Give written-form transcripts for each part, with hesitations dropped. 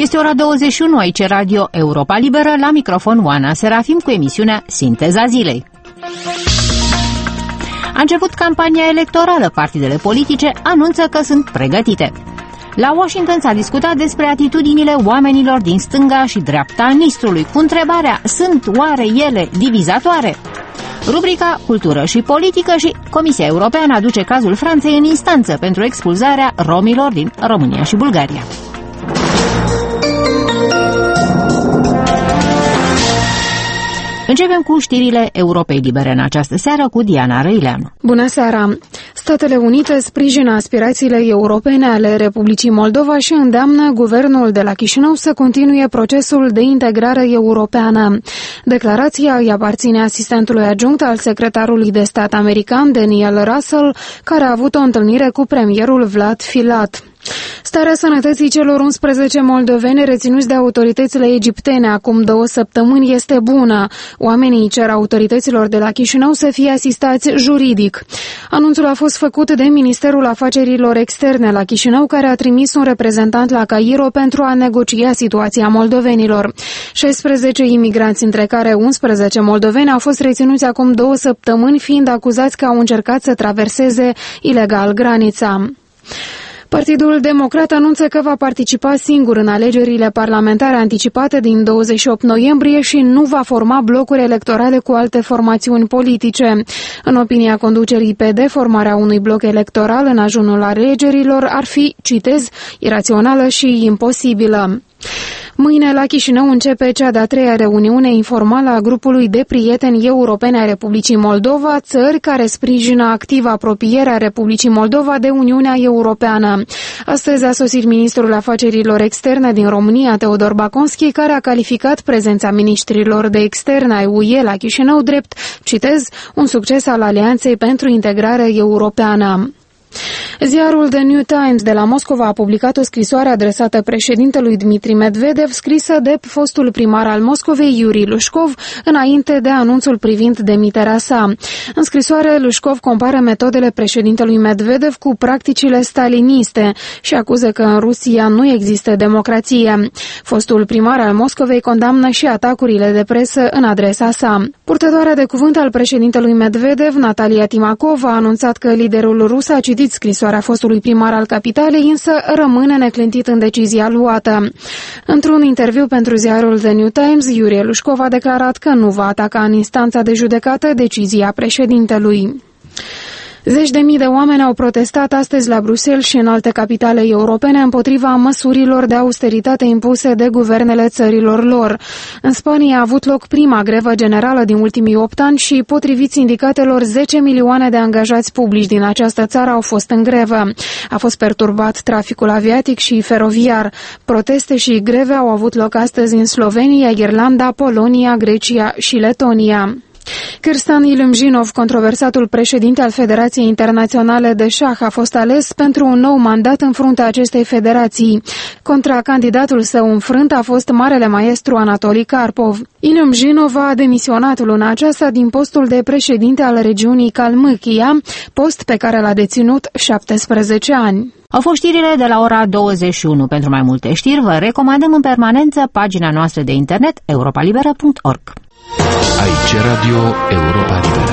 Este ora 21, aici Radio Europa Liberă, la microfon Oana Serafim cu emisiunea Sinteza Zilei. A început campania electorală, partidele politice anunță că sunt pregătite. La Washington s-a discutat despre atitudinile oamenilor din stânga și dreapta Nistrului, cu întrebarea, sunt oare ele divizatoare? Rubrica Cultură și Politică și Comisia Europeană aduce cazul Franței în instanță pentru expulzarea romilor din România și Bulgaria. Începem cu știrile Europei Libere în această seară cu Diana Răileanu. Bună seara! Statele Unite sprijină aspirațiile europene ale Republicii Moldova și îndeamnă guvernul de la Chișinău să continue procesul de integrare europeană. Declarația îi aparține asistentului adjunct al secretarului de stat american Daniel Russell, care a avut o întâlnire cu premierul Vlad Filat. Starea sănătății celor 11 moldoveni reținuți de autoritățile egiptene acum 2 săptămâni este bună. Oamenii cer autorităților de la Chișinău să fie asistați juridic. Anunțul a fost făcut de Ministerul Afacerilor Externe la Chișinău, care a trimis un reprezentant la Cairo pentru a negocia situația moldovenilor. 16 imigranți, între care 11 moldoveni, au fost reținuți acum 2 săptămâni, fiind acuzați că au încercat să traverseze ilegal granița. Partidul Democrat anunță că va participa singur în alegerile parlamentare anticipate din 28 noiembrie și nu va forma blocuri electorale cu alte formațiuni politice. În opinia conducerii PD, formarea unui bloc electoral în ajunul alegerilor ar fi, citez, irațională și imposibilă. Mâine la Chișinău începe cea de-a 3-a reuniune informală a grupului de prieteni europeni ai Republicii Moldova, țări care sprijină activ apropierea Republicii Moldova de Uniunea Europeană. Astăzi a sosit ministrul afacerilor externe din România, Teodor Baconski, care a calificat prezența ministrilor de externe ai UE la Chișinău drept, citez, un succes al Alianței pentru Integrare Europeană. Ziarul The New Times de la Moscova a publicat o scrisoare adresată președintelui Dmitri Medvedev, scrisă de fostul primar al Moscovei, Yuri Lushkov, înainte de anunțul privind demiterea sa. În scrisoare, Lushkov compară metodele președintelui Medvedev cu practicile staliniste și acuză că în Rusia nu există democrație. Fostul primar al Moscovei condamnă și atacurile de presă în adresa sa. Purtătoarea de cuvânt al președintelui Medvedev, Natalia Timakov, a anunțat că liderul rus a citit scrisoarea fostului primar al capitalei, însă rămâne neclintit în decizia luată. Într-un interviu pentru ziarul The New Times, Yuri Lushkov a declarat că nu va ataca în instanța de judecată decizia președintelui. Zeci de mii de oameni au protestat astăzi la Bruxelles și în alte capitale europene împotriva măsurilor de austeritate impuse de guvernele țărilor lor. În Spania a avut loc prima grevă generală din ultimii 8 ani și, potrivit sindicatelor, 10 milioane de angajați publici din această țară au fost în grevă. A fost perturbat traficul aviatic și feroviar. Proteste și greve au avut loc astăzi în Slovenia, Irlanda, Polonia, Grecia și Letonia. Kirstan Ilumjinov, controversatul președinte al Federației Internaționale de Șah, a fost ales pentru un nou mandat în fruntea acestei federații. Contra candidatul său înfrânt a fost marele maestru Anatoli Karpov. Ilumjinov a demisionat luna aceasta din postul de președinte al regiunii Kalmykia, post pe care l-a deținut 17 ani. Au fost știrile de la ora 21. Pentru mai multe știri vă recomandăm în permanență pagina noastră de internet europalibera.org. Aici Radio Europa Liberă.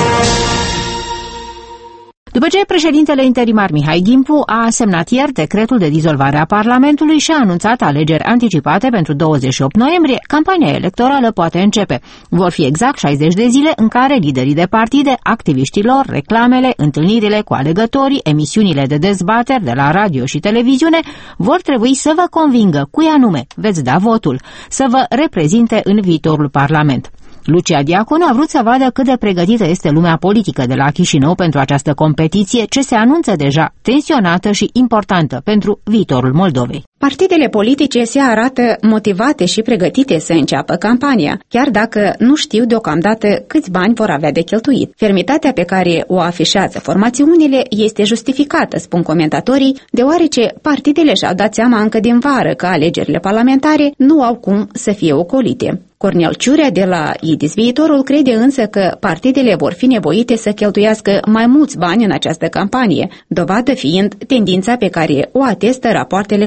După ce președintele interimar Mihai Gimpu a semnat ieri decretul de dizolvare a Parlamentului și a anunțat alegeri anticipate pentru 28 noiembrie, campania electorală poate începe. Vor fi exact 60 de zile în care liderii de partide, activiștilor, reclamele, întâlnirile cu alegătorii, emisiunile de dezbateri de la radio și televiziune vor trebui să vă convingă cui anume veți da votul, să vă reprezinte în viitorul Parlament. Lucia Diaconu a vrut să vadă cât de pregătită este lumea politică de la Chișinău pentru această competiție ce se anunță deja tensionată și importantă pentru viitorul Moldovei. Partidele politice se arată motivate și pregătite să înceapă campania, chiar dacă nu știu deocamdată câți bani vor avea de cheltuit. Fermitatea pe care o afișează formațiunile este justificată, spun comentatorii, deoarece partidele și-au dat seama încă din vară că alegerile parlamentare nu au cum să fie ocolite. Cornel Ciurea de la IDIS Viitorul crede însă că partidele vor fi nevoite să cheltuiască mai mulți bani în această campanie, dovadă fiind tendința pe care o atestă rapoartele Comisiei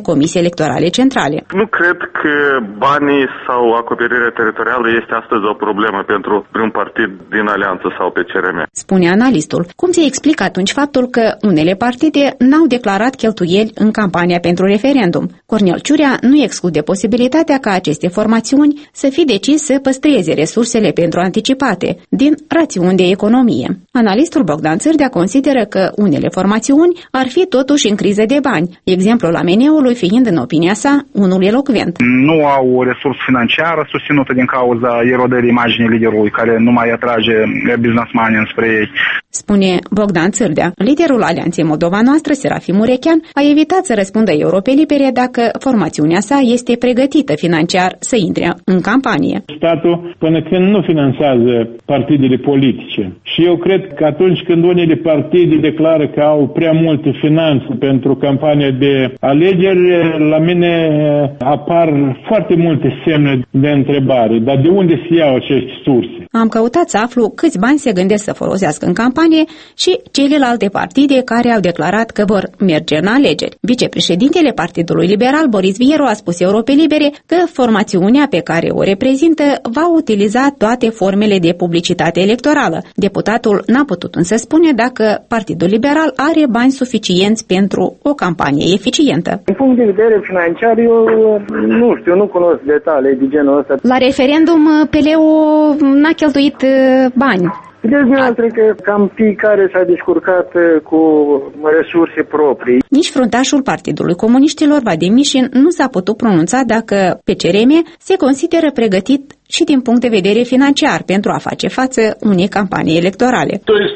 electorale centrale. Nu cred că banii sau acoperirea teritorială este astăzi o problemă pentru un partid din alianță sau pe CRM. Spune analistul. Cum se explică atunci faptul că unele partide n-au declarat cheltuieli în campania pentru referendum? Cornel Ciurea nu exclude posibilitatea ca aceste formațiuni să fi decis să păstreze resursele pentru anticipate, din rațiuni de economie. Analistul Bogdan Țârdea consideră că unele formațiuni ar fi totuși în criză de bani, exemplul AMN-ului fiind, în opinia sa, unul elocvent. Nu au o resursă financiară susținută din cauza erodării imaginii liderului, care nu mai atrage businessmani înspre ei. Spune Bogdan Țârdea. Liderul Alianței Moldova Noastră, Serafim Urechean, a evitat să răspundă Europei Libere dacă formațiunea sa este pregătită financiar să intre în campanie. Statul până când nu finanțează partidele politice. Și eu cred că atunci când unele partide declară că au prea multe finanțe pentru campania de alegeri, la mine apar foarte multe semne de întrebare. Dar de unde se iau aceste surse? Am căutat să aflu câți bani se gândesc să folosească în campanie și celelalte partide care au declarat că vor merge în alegeri. Vicepreședintele Partidului Liberal, Boris Vieru, a spus Europei Libere că formațiunea pe care o reprezintă va utiliza toate formele de publicitate electorală. Deputatul n-a putut însă spune dacă Partidul Liberal are bani suficienți pentru o campanie eficientă. Din punct de vedere financiar, eu nu știu, nu cunosc detalii de genul ăsta. La referendum, PLO n-a cheltuit bani. Vedeți dumneavoastră că cam fiecare s-a descurcat cu resurse proprii. Nici fruntașul Partidului Comuniștilor, Vadim Mișin, nu s-a putut pronunța dacă PCRM se consideră pregătit și din punct de vedere financiar pentru a face față unei campanii electorale.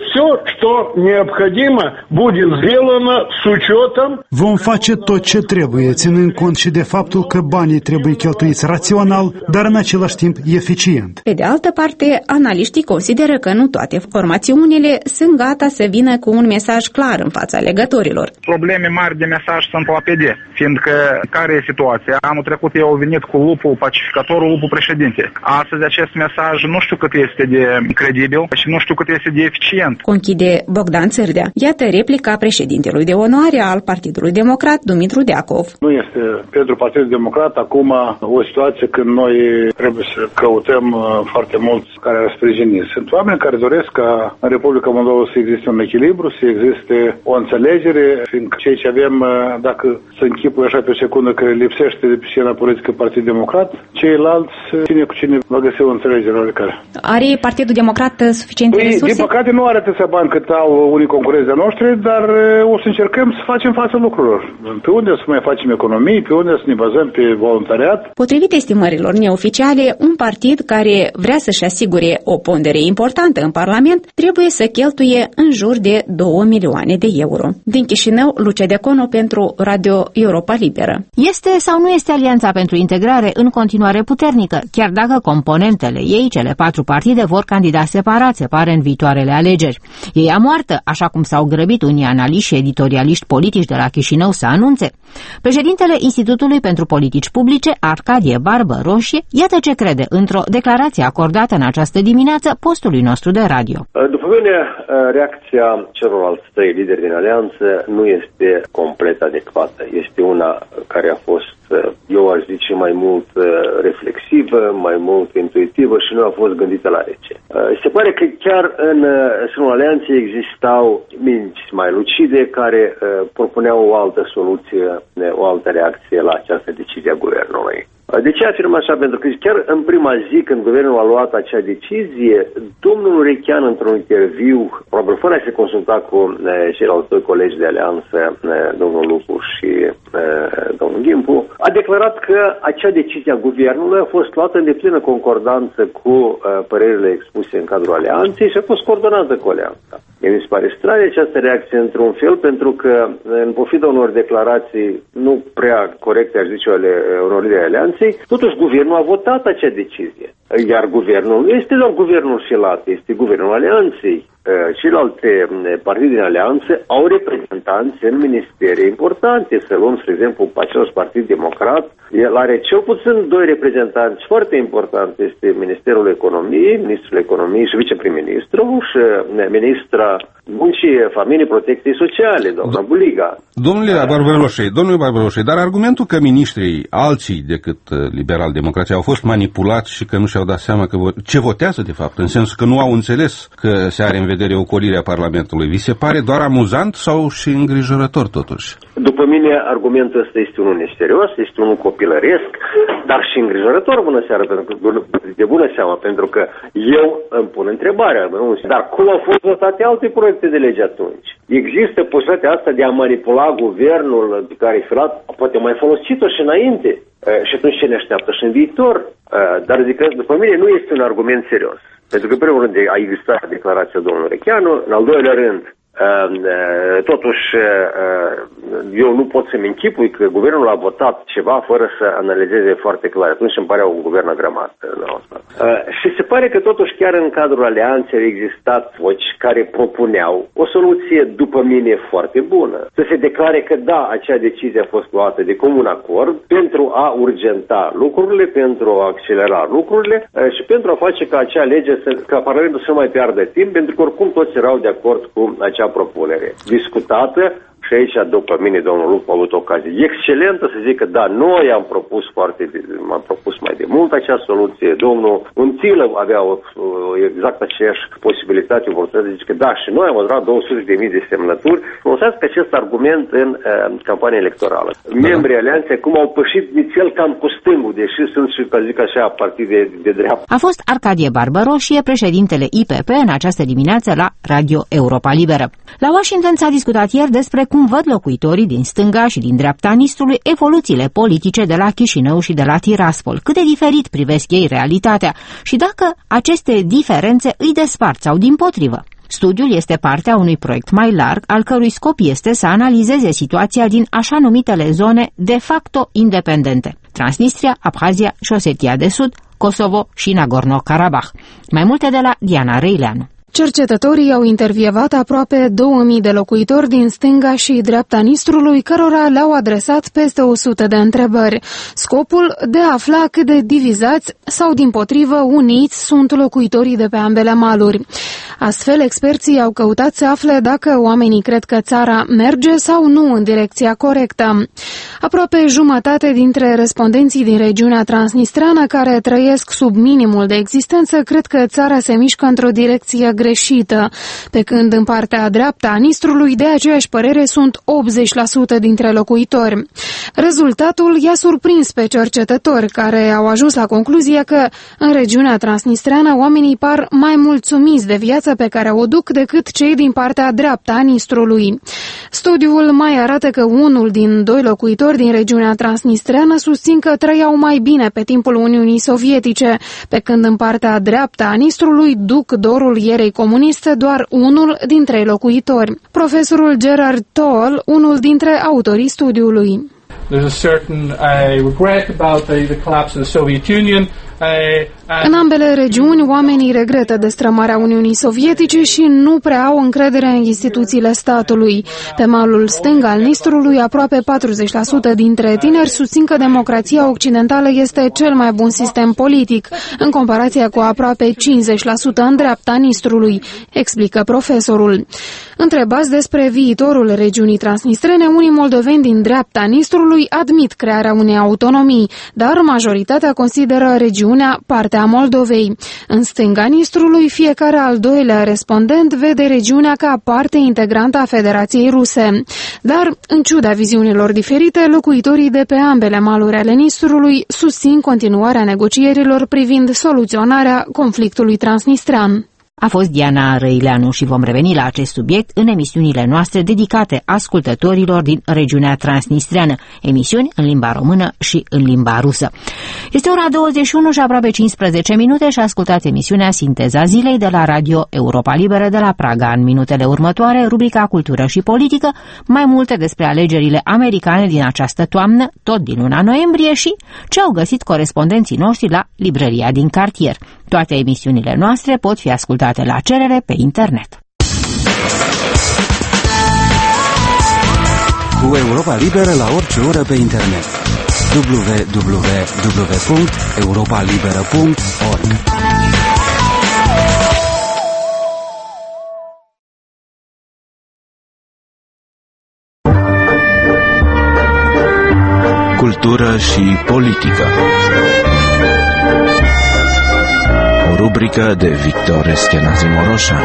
Vom face tot ce trebuie, ținând cont și de faptul că banii trebuie cheltuiți rațional, dar în același timp eficient. Pe de altă parte, analiștii consideră că nu toate formațiunile sunt gata să vină cu un mesaj clar în fața alegătorilor. Probleme mari de mesaj sunt la PD, fiindcă care e situația? Anul trecut ei au venit cu lupul pacificatorul, lupul președinte. Astăzi acest mesaj nu știu cât este de credibil și nu știu cât este de eficient. Conchide Bogdan Țârdea. Iată replica președintelui de onoare al Partidului Democrat, Dumitru Deacov. Nu este pentru Partidul Democrat acum o situație când noi trebuie să căutăm foarte mulți care ar sprijini. Sunt oameni care doresc ca în Republica Moldova să existe un echilibru, să existe o înțelegere, fiindcă ceea ce avem, dacă să închipui așa pe secundă că lipsește de pe scena politică Partidul Democrat, ceilalți, cine cu cine va găsi o înțelegere oarecare. Are Partidul Democrat suficiente resurse? Din păcate nu are atâția bani cât au unii concurenți de noștri, dar o să încercăm să facem față lucrurilor. Pe unde să mai facem economii, pe unde să ne bazăm pe voluntariat. Potrivit estimărilor neoficiale, un partid care vrea să-și asigure o pondere importantă în Parlament trebuie să cheltuie în jur de 2 milioane de euro. Din Chișinău, Lucia Decono pentru Radio Europa Liberă. Este sau nu este Alianța pentru Integrare în continuare puternică, chiar dacă componentele ei, cele 4 partide, vor candida separat, se pare, în viitoarele alegeri. E ea moartă, așa cum s-au grăbit unii analiști și editorialiști politici de la Chișinău să anunțe. Președintele Institutului pentru Politici Publice, Arcadie Barbă Roșie, iată ce crede într-o declarație acordată în această dimineață postului nostru de radio. După mine, reacția celorlalți 3 lideri din alianță nu este complet adecvată. Este una care a fost, eu aș zice, mai mult reflexivă, mai mult intuitivă și nu a fost gândită la rece. Se pare că chiar în sânul alianței existau minți mai lucide care propuneau o altă soluție, o altă reacție la această decizie a guvernului. De ce afirm așa? Pentru că chiar în prima zi, când guvernul a luat acea decizie, domnul Urechean, într-un interviu, probabil fără a se consulta cu ceilalți 2 colegi de alianță, domnul Lupu și domnul Ghimpu, a declarat că acea decizie a guvernului a fost luată în deplină concordanță cu părerile expuse în cadrul alianței și a fost coordonată cu alianța. Mi se pare stranie această reacție într-un fel, pentru că, în pofida unor declarații nu prea corecte, aș zice, ale unor lideri alianței, totuși guvernul a votat acea decizie. Iar guvernul nu este doar guvernul filat, este guvernul alianței. celelalte partide din alianță au reprezentanți în ministere importante. Să luăm, spre exemplu, același Partid Democrat, el are cel puțin 2 reprezentanți foarte importanti. Este Ministerul Economiei, Ministrul Economiei și viceprim-ministru și ministra Muncii, Familiei, Protecției Sociale, doamna Buliga. Domnule Barbaroșei, dar argumentul că ministrii alții decât liberal-democrații au fost manipulați și că nu și-au dat seama ce votează de fapt, în sensul că nu au înțeles că se are în vedere ocolirea Parlamentului, vi se pare doar amuzant sau și îngrijorător totuși? După mine, argumentul ăsta este unul neserios, este unul copilăresc, dar și îngrijorător, de bună seamă, pentru că eu îmi pun întrebarea, dar cum au fost votate alte proiecte de lege atunci? Există posibilitatea asta de a manipula guvernul pe care e filat, poate mai folosit-o și înainte, și atunci ce ne așteaptă și în viitor? Dar zic că, după mine, nu este un argument serios. Pentru că, în primul rând, a existat declarația domnului Recheanu, în al doilea rând, totuși, eu nu pot să-mi închipui că guvernul a votat ceva fără să analizeze foarte clar. Atunci îmi pare un guvern agremat. Și se pare că totuși chiar în cadrul alianței au existat voci care propuneau o soluție, după mine, foarte bună. Să se declare că da, acea decizie a fost luată de comun acord pentru a urgenta lucrurile, pentru a accelera lucrurile și pentru a face ca acea lege, ca Parlamentul să nu mai piardă timp, pentru că oricum toți erau de acord cu acea propunere discutată. Și aici, după mine, domnul Lupu a avut ocazie excelentă să zică, da, noi am propus mai de mult acea soluție. Domnul Unțilă avea exact aceeași posibilitate, să zice că da, și noi am adunat 200.000 de semnături. Folosească acest argument în campania electorală. Membrii alianței cum au pășit nițel cam cu stângul, deși sunt și, ca zic așa, partide de dreapta. A fost Arcadie Barbaroșie, președintele IPP, în această dimineață la Radio Europa Liberă. La Washington s-a discutat ieri despre cum văd locuitorii din stânga și din dreapta Nistrului evoluțiile politice de la Chișinău și de la Tiraspol, cât de diferit privesc ei realitatea și dacă aceste diferențe îi despart sau dimpotrivă. Studiul este partea unui proiect mai larg, al cărui scop este să analizeze situația din așa numitele zone de facto independente: Transnistria, Abhazia și Osetia de Sud, Kosovo și Nagorno-Karabakh. Mai multe de la Diana Răileanu. Cercetătorii au intervievat aproape 2000 de locuitori din stânga și dreapta Nistrului, cărora le-au adresat peste 100 de întrebări. Scopul de a afla cât de divizați sau dimpotrivă uniți sunt locuitorii de pe ambele maluri. Astfel, experții au căutat să afle dacă oamenii cred că țara merge sau nu în direcția corectă. Aproape jumătate dintre respondenții din regiunea transnistreană care trăiesc sub minimul de existență cred că țara se mișcă într-o direcție greșită, pe când în partea dreaptă a Nistrului de aceeași părere sunt 80% dintre locuitori. Rezultatul i-a surprins pe cercetători, care au ajuns la concluzia că în regiunea transnistreană oamenii par mai mulțumiți de viața pe care o duc decât cei din partea dreaptă a Nistrului. Studiul mai arată că unul din 2 locuitori din regiunea transnistreană susțin că trăiau mai bine pe timpul Uniunii Sovietice, pe când în partea dreaptă a Nistrului duc dorul ierei comuniste doar unul din 3 locuitori. Profesorul Gerard Toll, unul dintre autorii studiului. There's a certain regret about the collapse of the Soviet Union. În ambele regiuni, oamenii regretă destrămarea Uniunii Sovietice și nu prea au încredere în instituțiile statului. Pe malul stâng al Nistrului, aproape 40% dintre tineri susțin că democrația occidentală este cel mai bun sistem politic, în comparație cu aproape 50% în dreapta Nistrului, explică profesorul. Întrebați despre viitorul regiunii transnistrene, unii moldoveni din dreapta Nistrului admit crearea unei autonomii, dar majoritatea consideră regiunea partea Moldovei. În stânga Nistrului, fiecare al doilea respondent vede regiunea ca parte integrantă a Federației Ruse. Dar, în ciuda viziunilor diferite, locuitorii de pe ambele maluri ale Nistrului susțin continuarea negocierilor privind soluționarea conflictului transnistrean. A fost Diana Răileanu și vom reveni la acest subiect în emisiunile noastre dedicate ascultătorilor din regiunea transnistreană, emisiuni în limba română și în limba rusă. Este ora 21 și aproape 15 minute și ascultați emisiunea Sinteza Zilei de la Radio Europa Liberă de la Praga. În minutele următoare, rubrica Cultură și Politică, mai multe despre alegerile americane din această toamnă, tot din luna noiembrie, și ce au găsit corespondenții noștri la librăria din cartier. Toate emisiunile noastre pot fi ascultate la cerere pe internet. cu Europa Liberă la orice oră pe internet. www.europalibera.org. Cultură și politică. O rubrică de Victor Eschenazi Moroșan.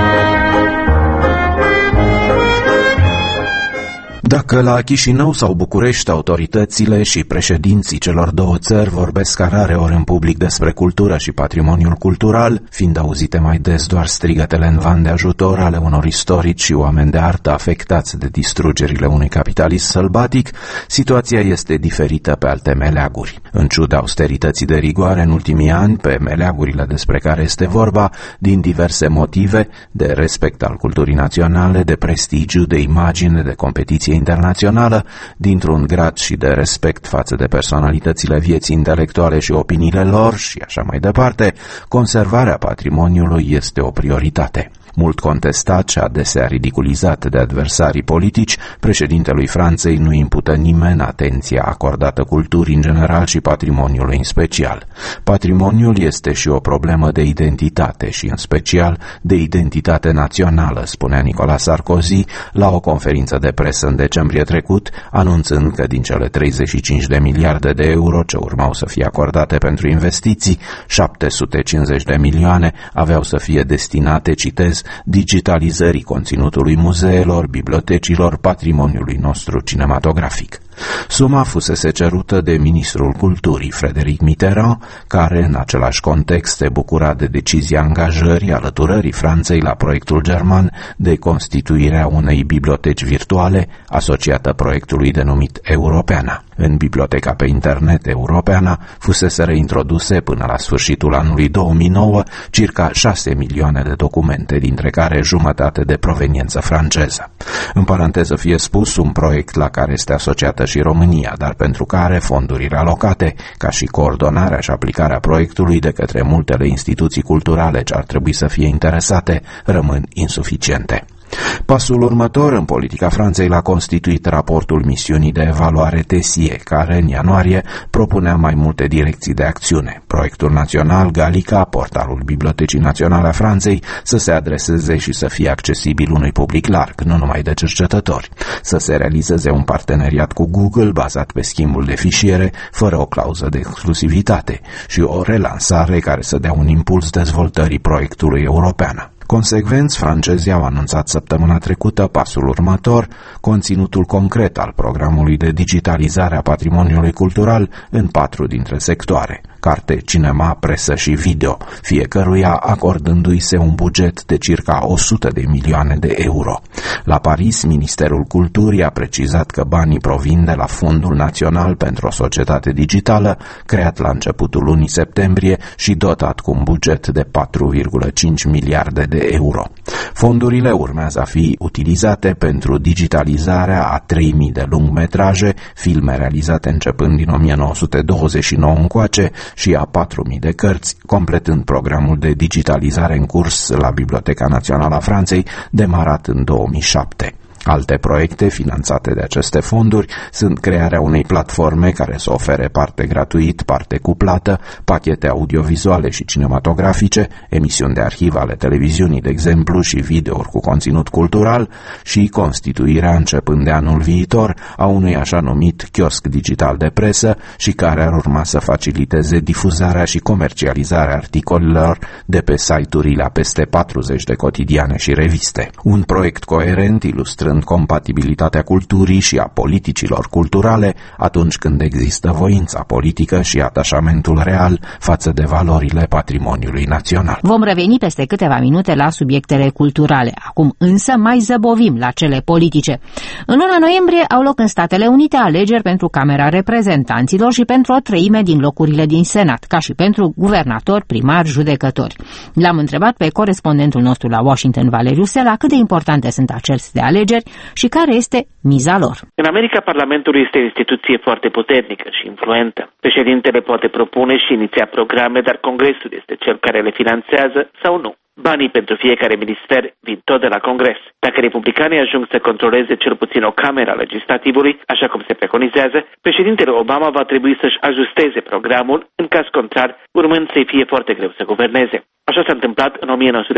Dacă la Chișinău sau București autoritățile și președinții celor două țări vorbesc rareori în public despre cultură și patrimoniul cultural, fiind auzite mai des doar strigătele în van de ajutor ale unor istorici și oameni de artă afectați de distrugerile unui capitalism sălbatic, situația este diferită pe alte meleaguri. În ciuda austerității de rigoare în ultimii ani, pe meleagurile despre care este vorba, din diverse motive, de respect al culturii naționale, de prestigiu, de imagine, de competiție internațională, dintr-un grad și de respect față de personalitățile vieții intelectuale și opiniile lor și așa mai departe, conservarea patrimoniului este o prioritate. Mult contestat și adesea ridiculizat de adversarii politici, președintelui Franței nu impută nimeni atenția acordată culturii în general și patrimoniului în special. Patrimoniul este și o problemă de identitate și în special de identitate națională, spunea Nicolas Sarkozy la o conferință de presă în decembrie trecut, anunțând că din cele 35 de miliarde de euro ce urmau să fie acordate pentru investiții, 750 de milioane aveau să fie destinate, citez, digitalizării conținutului muzeelor, bibliotecilor, patrimoniului nostru cinematografic. Suma fusese cerută de ministrul culturii, Frédéric Mitterrand, care în același context se bucura de decizia angajării alăturării Franței la proiectul german de constituirea unei biblioteci virtuale asociată proiectului denumit Europeana. În biblioteca pe internet Europeana fusese reintroduse până la sfârșitul anului 2009 circa 6 milioane de documente, dintre care jumătate de proveniență franceză. În paranteză fie spus, un proiect la care este asociată și România, dar pentru care fondurile alocate, ca și coordonarea și aplicarea proiectului de către multele instituții culturale ce ar trebui să fie interesate, rămân insuficiente. Pasul următor în politica Franței l-a constituit raportul misiunii de evaluare TESIE, care în ianuarie propunea mai multe direcții de acțiune. Proiectul național Gallica, portalul Bibliotecii Naționale a Franței, să se adreseze și să fie accesibil unui public larg, nu numai de cercetători. Să se realizeze un parteneriat cu Google bazat pe schimbul de fișiere, fără o clauză de exclusivitate, și o relansare care să dea un impuls dezvoltării proiectului european. Consecvenți, francezii au anunțat săptămâna trecută pasul următor, conținutul concret al programului de digitalizare a patrimoniului cultural în 4 dintre sectoare: carte, cinema, presă și video, fiecăruia acordându-i se un buget de circa 100 de milioane de euro. La Paris, Ministerul Culturii a precizat că banii provin de la Fondul Național pentru o Societate Digitală, creat la începutul lunii septembrie și dotat cu un buget de 4,5 miliarde de euro. Fondurile urmează a fi utilizate pentru digitalizarea a 3.000 de lungmetraje, filme realizate începând din 1929 încoace, și a 4.000 de cărți, completând programul de digitalizare în curs la Biblioteca Națională a Franței, demarat în 2007. Alte proiecte finanțate de aceste fonduri sunt crearea unei platforme care să ofere parte gratuit, parte cu plată, pachete audiovizuale și cinematografice, emisiuni de arhiv ale televiziunii, de exemplu, și videouri cu conținut cultural, și constituirea, începând de anul viitor, a unui așa numit chiosc digital de presă și care ar urma să faciliteze difuzarea și comercializarea articolelor de pe site-urile a peste 40 de cotidiane și reviste. Un proiect coerent ilustrând compatibilitatea culturii și a politicilor culturale atunci când există voința politică și atașamentul real față de valorile patrimoniului național. Vom reveni peste câteva minute la subiectele culturale. Acum însă mai zăbovim la cele politice. În luna noiembrie au loc în Statele Unite alegeri pentru Camera Reprezentanților și pentru o treime din locurile din Senat, ca și pentru guvernatori, primari, judecători. L-am întrebat pe corespondentul nostru la Washington, Valeriu Sela, cât de importante sunt aceste alegeri și care este miza lor. În America, Parlamentul este o instituție foarte puternică și influentă. Președintele poate propune și iniția programe, dar Congresul este cel care le finanțează sau nu. Banii pentru fiecare minister vin tot de la Congres. Dacă republicanii ajung să controleze cel puțin o cameră a legislativului, așa cum se preconizează, președintele Obama va trebui să-și ajusteze programul, în caz contrar, urmând să-i fie foarte greu să guverneze. Așa s-a întâmplat în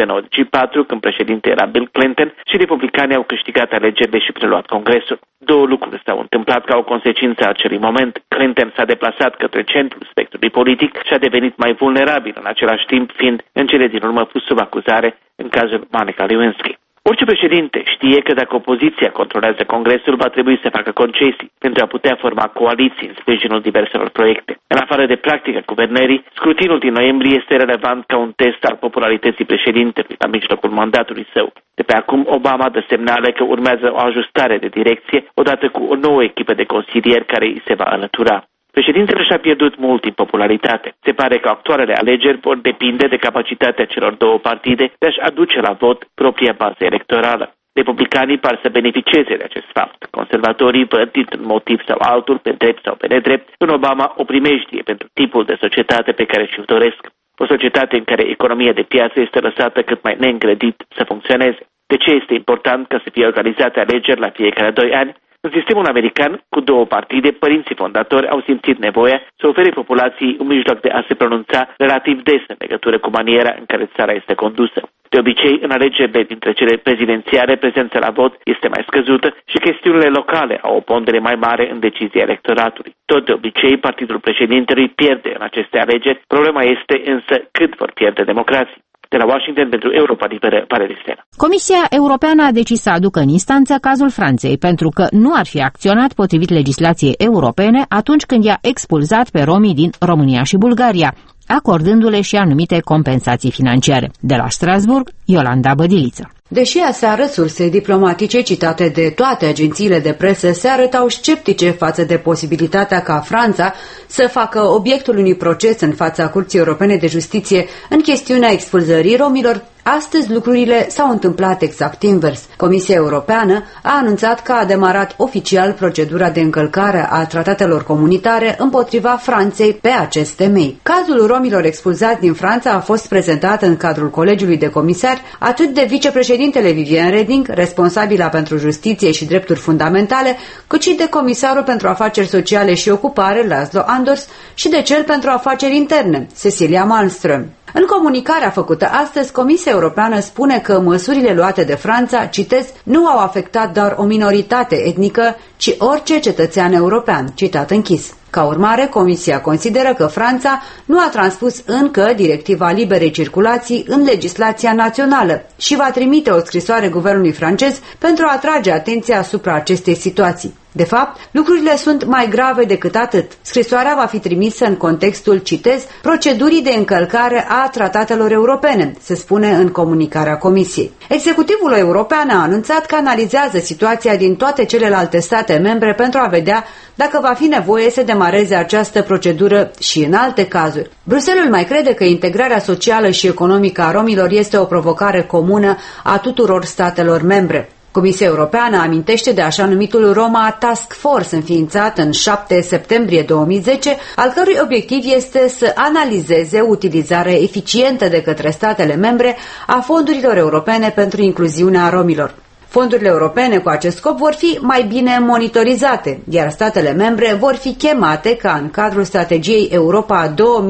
1994, când președinte era Bill Clinton și republicanii au câștigat alegerile și preluat Congresul. Două lucruri s-au întâmplat ca o consecință a acelui moment. Clinton s-a deplasat către centrul spectrului politic și a devenit mai vulnerabil, în același timp fiind în cele din urmă pus sub acuzare în cazul Monica Lewinsky. Orice președinte știe că dacă opoziția controlează Congresul, va trebui să facă concesii pentru a putea forma coaliții în sprijinul diverselor proiecte. În afară de practica guvernării, scrutinul din noiembrie este relevant ca un test al popularității președintelui la mijlocul mandatului său. De pe acum, Obama dă semnale că urmează o ajustare de direcție odată cu o nouă echipă de consilieri care îi se va alătura. Președintele și-a pierdut mult din popularitate. Se pare că actualele alegeri vor depinde de capacitatea celor două partide de a-și aduce la vot propria bază electorală. Republicanii par să beneficieze de acest fapt. Conservatorii văd, dintr-un motiv sau altul, pe drept sau pe nedrept, în Obama o primejdie pentru tipul de societate pe care și-l doresc. O societate în care economia de piață este lăsată cât mai neîngrădit să funcționeze. De ce este important ca să fie organizate alegeri la fiecare 2 ani? În sistemul american, cu două partide, părinții fondatori au simțit nevoia să ofere populației un mijloc de a se pronunța relativ des în legătură cu maniera în care țara este condusă. De obicei, în alegerile dintre cele prezidențiale, prezența la vot este mai scăzută și chestiunile locale au o pondere mai mare în decizia electoratului. Tot de obicei, partidul președintelui pierde în aceste alegeri. Problema este însă cât vor pierde democrații. De la Washington pentru Europa Liberă, Valerii Stena. Comisia Europeană a decis să aducă în instanță cazul Franței pentru că nu ar fi acționat potrivit legislației europene atunci când i-a expulzat pe romii din România și Bulgaria, acordându-le și anumite compensații financiare. De la Strasburg, Iolanda Bădiliță. Deși aseară surse diplomatice citate de toate agențiile de presă se arătau sceptice față de posibilitatea ca Franța să facă obiectul unui proces în fața Curții Europene de Justiție în chestiunea expulzării romilor, astăzi lucrurile s-au întâmplat exact invers. Comisia Europeană a anunțat că a demarat oficial procedura de încălcare a tratatelor comunitare împotriva Franței pe acest temei. Cazul romilor expulzați din Franța a fost prezentat în cadrul Colegiului de Comisari atât de vicepreședintele Viviane Reding, responsabilă pentru justiție și drepturi fundamentale, cât și de comisarul pentru afaceri sociale și ocupare, Laszlo Andors, și de cel pentru afaceri interne, Cecilia Malmström. În comunicarea făcută astăzi, Comisia Europeană spune că măsurile luate de Franța, citez, nu au afectat doar o minoritate etnică, ci orice cetățean european, citat închis. Ca urmare, Comisia consideră că Franța nu a transpus încă directiva liberei circulații în legislația națională și va trimite o scrisoare guvernului francez pentru a atrage atenția asupra acestei situații. De fapt, lucrurile sunt mai grave decât atât. Scrisoarea va fi trimisă în contextul, citez, procedurii de încălcare a tratatelor europene, se spune în comunicarea Comisiei. Executivul european a anunțat că analizează situația din toate celelalte state membre pentru a vedea dacă va fi nevoie să demareze această procedură și în alte cazuri. Bruxelles mai crede că integrarea socială și economică a romilor este o provocare comună a tuturor statelor membre. Comisia Europeană amintește de așa numitul Roma Task Force înființat în 7 septembrie 2010, al cărui obiectiv este să analizeze utilizarea eficientă de către statele membre a fondurilor europene pentru incluziunea romilor. Fondurile europene cu acest scop vor fi mai bine monitorizate, iar statele membre vor fi chemate ca în cadrul strategiei Europa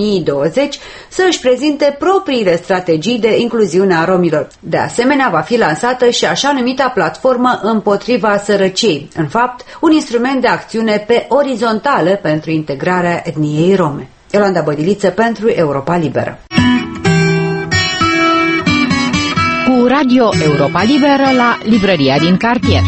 2020 să își prezinte propriile strategii de incluziune a romilor. De asemenea, va fi lansată și așa numita platformă împotriva sărăciei, în fapt, un instrument de acțiune pe orizontală pentru integrarea etniei rome. Iolanda Bădiliță pentru Europa Liberă. Cu Radio Europa Liberă la librăria din cartier.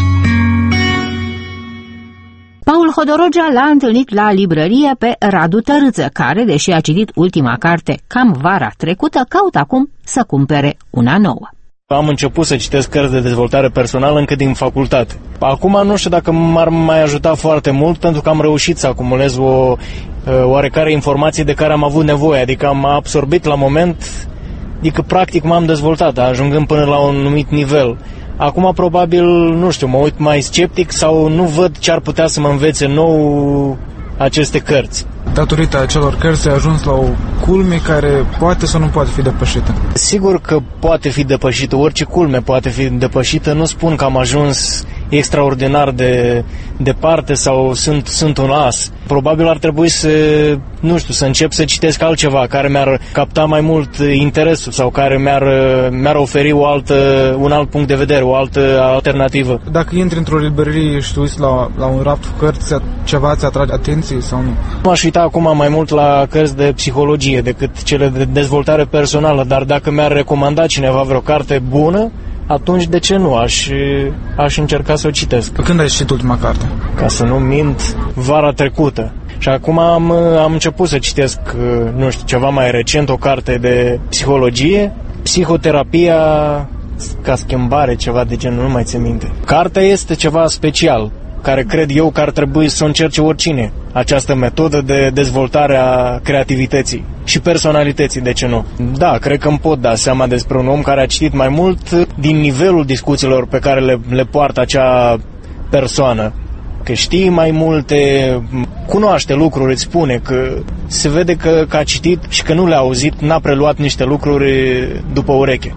Paul Hodorogea l-a întâlnit la librărie pe Radu Tărâță, care, deși a citit ultima carte cam vara trecută, caută acum să cumpere una nouă. Am început să citesc cărți de dezvoltare personală încă din facultate. Acum nu știu dacă m-ar mai ajuta foarte mult, pentru că am reușit să acumulez o oarecare informație de care am avut nevoie, adică am absorbit la moment. Adică, practic, m-am dezvoltat, ajungând până la un anumit nivel. Acum, probabil, nu știu, mă uit mai sceptic sau nu văd ce ar putea să mă învețe nou aceste cărți. datorită acelor cărți a ajuns la o culme care poate sau nu poate fi depășită? Sigur că poate fi depășită, orice culme poate fi depășită, nu spun că am ajuns extraordinar de departe sau sunt un as. Probabil ar trebui să încep să citesc altceva care mi-ar capta mai mult interesul sau care mi-ar oferi un alt punct de vedere, o altă alternativă. Dacă intri într-o librărie și te uiți la un raft cu cărți, ceva îți atrage atenție sau nu? M-aș uita acum mai mult la cărți de psihologie decât cele de dezvoltare personală, dar dacă mi-ar recomanda cineva vreo carte bună, atunci de ce nu? Aș încerca să o citesc. Când ai citit ultima carte? Ca să nu mint, vara trecută. Și acum am început să citesc, ceva mai recent, o carte de psihologie, psihoterapia ca schimbare, ceva de genul, nu mai țin minte. Cartea este ceva special, care cred eu că ar trebui să o încerce oricine. Această metodă de dezvoltare a creativității și personalității, de ce nu? Da, cred că îmi pot da seama despre un om care a citit mai mult din nivelul discuțiilor pe care le poartă acea persoană. Că știe mai multe, cunoaște lucruri, îți spune că se vede că a citit și că nu le-a auzit, n-a preluat niște lucruri după ureche.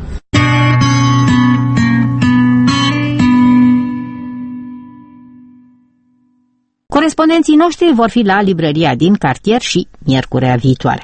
Corespondenții noștri vor fi la librăria din cartier și miercurea viitoare.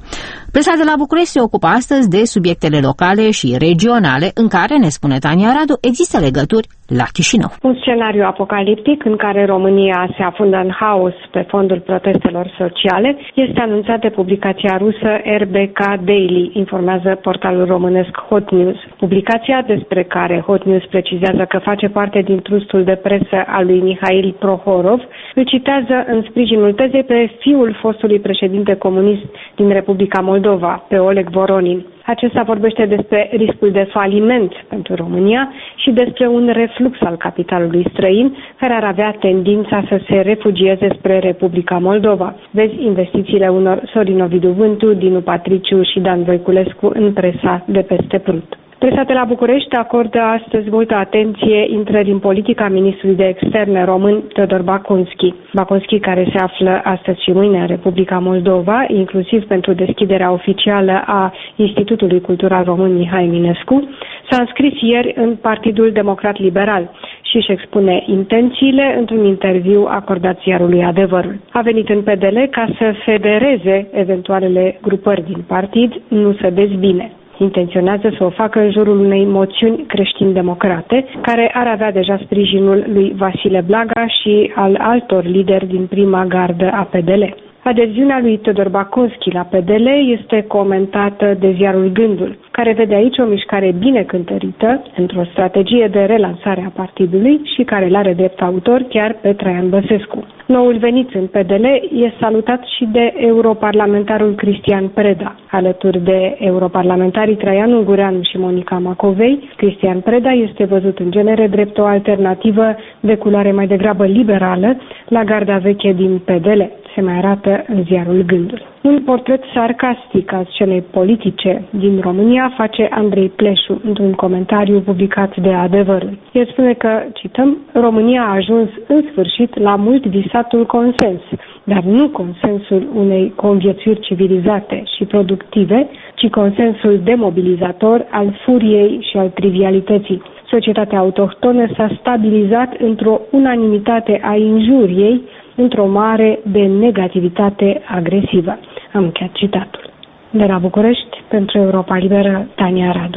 Presa de la București se ocupă astăzi de subiectele locale și regionale în care, ne spune Tania Radu, există legături la Chișinău. Un scenariu apocaliptic în care România se afundă în haos pe fondul protestelor sociale este anunțat de publicația rusă RBK Daily, informează portalul românesc Hot News. Publicația, despre care Hot News precizează că face parte din trustul de presă al lui Mihail Prohorov, îl citează în sprijinul tezei pe fiul fostului președinte comunist din Republica Moldova, pe Oleg Voronin. Acesta vorbește despre riscul de faliment pentru România și despre un reflux al capitalului străin care ar avea tendința să se refugieze spre Republica Moldova. Vezi investițiile unor Sorin Ovidiu Vântu, Dinu Patriciu și Dan Voiculescu în presa de peste Prut. Presa de la București acordă astăzi multă atenție intrării în politica ministrului de externe român Teodor Bacunski. Bacunski, care se află astăzi și mâine în Republica Moldova, inclusiv pentru deschiderea oficială a Institutului Cultural Român Mihai Eminescu, s-a înscris ieri în Partidul Democrat Liberal și își expune intențiile într-un interviu acordat ziarului Adevărul. A venit în PDL ca să federeze eventualele grupări din partid, nu să dezbine. Intenționează să o facă în jurul unei moțiuni creștin-democrate, care ar avea deja sprijinul lui Vasile Blaga și al altor lideri din prima gardă a PDL. Adeziunea lui Teodor Bacunski la PDL este comentată de ziarul Gândul, care vede aici o mișcare bine cântărită într-o strategie de relansare a partidului și care l-are drept autor chiar pe Traian Băsescu. Noul venit în PDL e salutat și de europarlamentarul Cristian Preda. Alături de europarlamentarii Traian Ungureanu și Monica Macovei, Cristian Preda este văzut în genere drept o alternativă de culoare mai degrabă liberală la garda veche din PDL. Se mai arată în ziarul Gândul. Un portret sarcastic al scenei politice din România face Andrei Pleșu într-un comentariu publicat de Adevărul. El spune că, cităm, România a ajuns în sfârșit la mult visatul consens, dar nu consensul unei conviețuiri civilizate și productive, ci consensul demobilizator al furiei și al trivialității. Societatea autohtonă s-a stabilizat într-o unanimitate a injuriei, într-o mare de negativitate agresivă. Am încheiat citatul. De la București, pentru Europa Liberă, Tania Radu.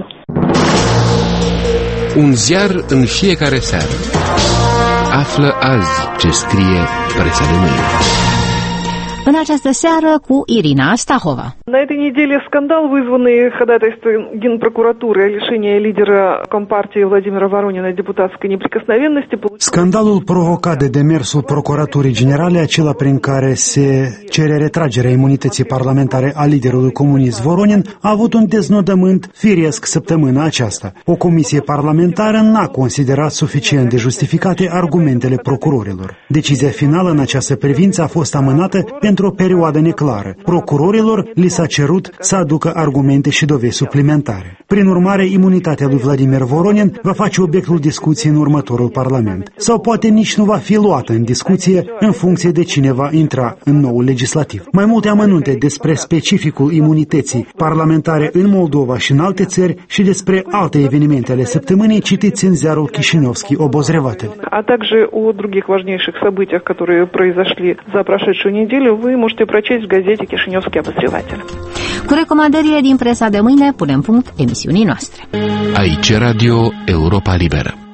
Un ziar în fiecare seară. Află azi ce scrie presa de mâine. În această seară cu Irina Stahova. На этой неделе скандал, вызванный ходатайством Генпрокуратуры о лишении лидера Компартии Владимира Воронина депутатской неприкосновенности. Scandalul provocat de demersul Procuraturii Generale, acela prin care se cere retragerea imunității parlamentare a liderului comunist Voronin, a avut un deznodământ firesc săptămâna aceasta. O comisie parlamentară n-a considerat suficient de justificate argumentele procurorilor. Decizia finală în această privință a fost amânată pentru o perioadă neclară. Procurorilor li s-a cerut să aducă argumente și dovezi suplimentare. Prin urmare, imunitatea lui Vladimir Voronin va face obiectul discuției în următorul Parlament. Sau poate nici nu va fi luată în discuție în funcție de cine va intra în noul legislativ. Mai multe amănunte despre specificul imunității parlamentare în Moldova și în alte țări și despre alte evenimente ale săptămânii citiți în ziarul Chișinevski Obozrevatel. А также о других важнейших событиях, которые произошли за прошедшую неделю, вы можете прочесть в газете «Кишиневский обозреватель». Cu recomandările din presa de mâine punem punct emisiunii noastre. Aici Radio Europa Liberă.